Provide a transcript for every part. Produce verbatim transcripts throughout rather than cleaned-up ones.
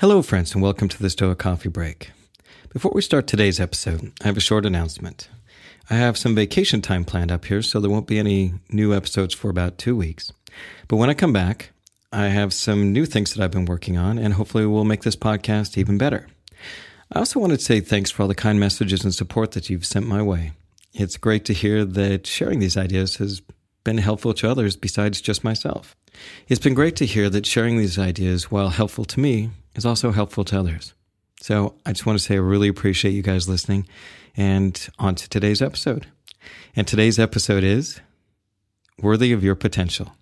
Hello, friends, and welcome to the Stoic Coffee Break. Before we start today's episode, I have a short announcement. I have some vacation time planned up here, so there won't be any new episodes for about two weeks. But when I come back, I have some new things that I've been working on, and hopefully we'll make this podcast even better. I also want to say thanks for all the kind messages and support that you've sent my way. It's great to hear that sharing these ideas has been helpful to others besides just myself. It's been great to hear that sharing these ideas, while helpful to me, is also helpful to others. So I just want to say I really appreciate you guys listening, and on to today's episode. And today's episode is Worthy of Your Potential.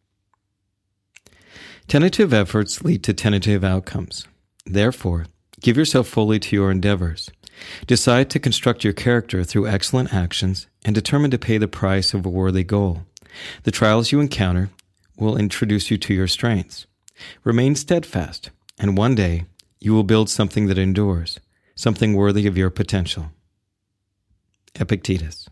Tentative efforts lead to tentative outcomes. Therefore, give yourself fully to your endeavors. Decide to construct your character through excellent actions and determine to pay the price of a worthy goal. The trials you encounter will introduce you to your strengths. Remain steadfast, and one day you will build something that endures, something worthy of your potential. Epictetus.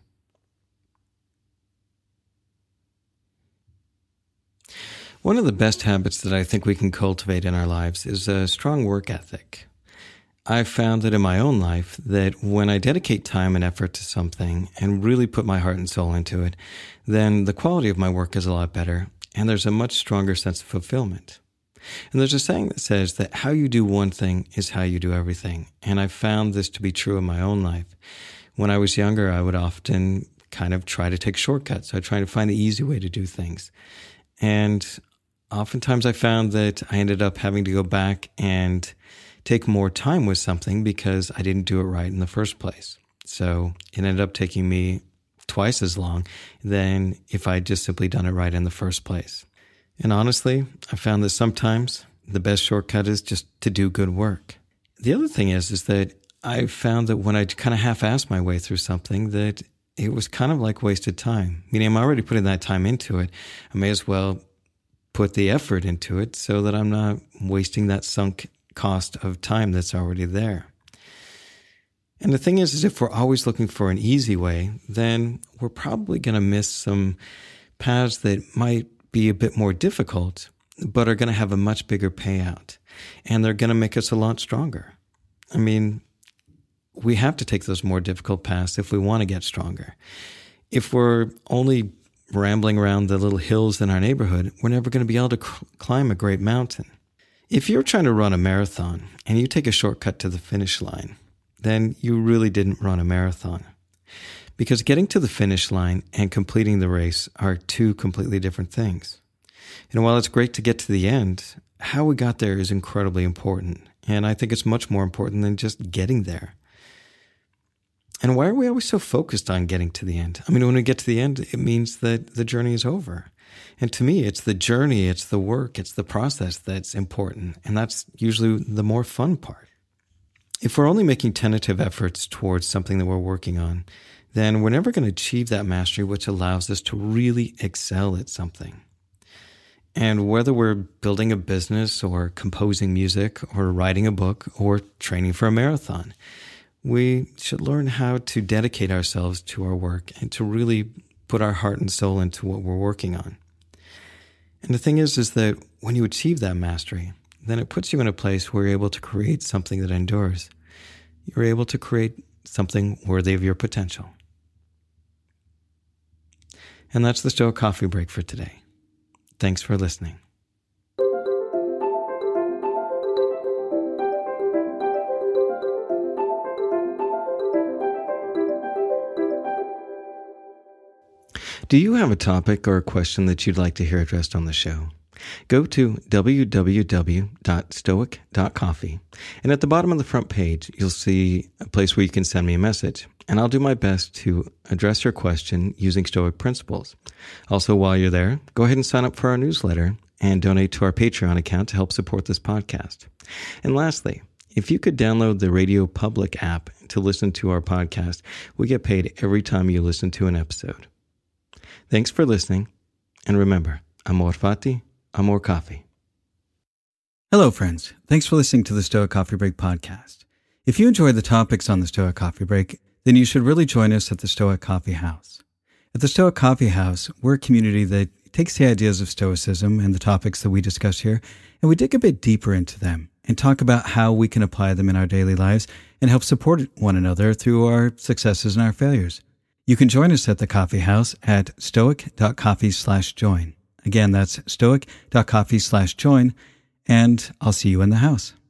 One of the best habits that I think we can cultivate in our lives is a strong work ethic. I've found that in my own life that when I dedicate time and effort to something and really put my heart and soul into it, then the quality of my work is a lot better, and there's a much stronger sense of fulfillment. And there's a saying that says that how you do one thing is how you do everything. And I found this to be true in my own life. When I was younger, I would often kind of try to take shortcuts. I'd try to find the easy way to do things. And oftentimes I found that I ended up having to go back and take more time with something because I didn't do it right in the first place. So it ended up taking me twice as long than if I'd just simply done it right in the first place. And honestly, I found that sometimes the best shortcut is just to do good work. The other thing is, is that I found that when I kind of half-assed my way through something, that it was kind of like wasted time. Meaning I'm already putting that time into it. I may as well put the effort into it so that I'm not wasting that sunk cost of time that's already there. And the thing is, is if we're always looking for an easy way, then we're probably going to miss some paths that might be a bit more difficult, but are going to have a much bigger payout. And they're going to make us a lot stronger. I mean, we have to take those more difficult paths if we want to get stronger. If we're only rambling around the little hills in our neighborhood, we're never going to be able to cl- climb a great mountain. If you're trying to run a marathon and you take a shortcut to the finish line, then you really didn't run a marathon. Because getting to the finish line and completing the race are two completely different things. And while it's great to get to the end, how we got there is incredibly important. And I think it's much more important than just getting there. And why are we always so focused on getting to the end? I mean, when we get to the end, it means that the journey is over. And to me, it's the journey, it's the work, it's the process that's important. And that's usually the more fun part. If we're only making tentative efforts towards something that we're working on, then we're never going to achieve that mastery which allows us to really excel at something. And whether we're building a business or composing music or writing a book or training for a marathon, we should learn how to dedicate ourselves to our work and to really put our heart and soul into what we're working on. And the thing is, is that when you achieve that mastery, then it puts you in a place where you're able to create something that endures. You're able to create something worthy of your potential. And that's the Stoic Coffee Break for today. Thanks for listening. Do you have a topic or a question that you'd like to hear addressed on the show? Go to w w w dot stoic dot coffee, and at the bottom of the front page, you'll see a place where you can send me a message, and I'll do my best to address your question using Stoic principles. Also, while you're there, go ahead and sign up for our newsletter and donate to our Patreon account to help support this podcast. And lastly, if you could download the Radio Public app to listen to our podcast, we get paid every time you listen to an episode. Thanks for listening, and remember, amor fati, amor coffee. Hello, friends. Thanks for listening to the Stoic Coffee Break podcast. If you enjoy the topics on the Stoic Coffee Break, then you should really join us at the Stoic Coffee House. At the Stoic Coffee House, we're a community that takes the ideas of Stoicism and the topics that we discuss here, and we dig a bit deeper into them and talk about how we can apply them in our daily lives and help support one another through our successes and our failures. You can join us at the coffee house at stoic.coffee slash join. Again, that's stoic.coffee slash join, and I'll see you in the house.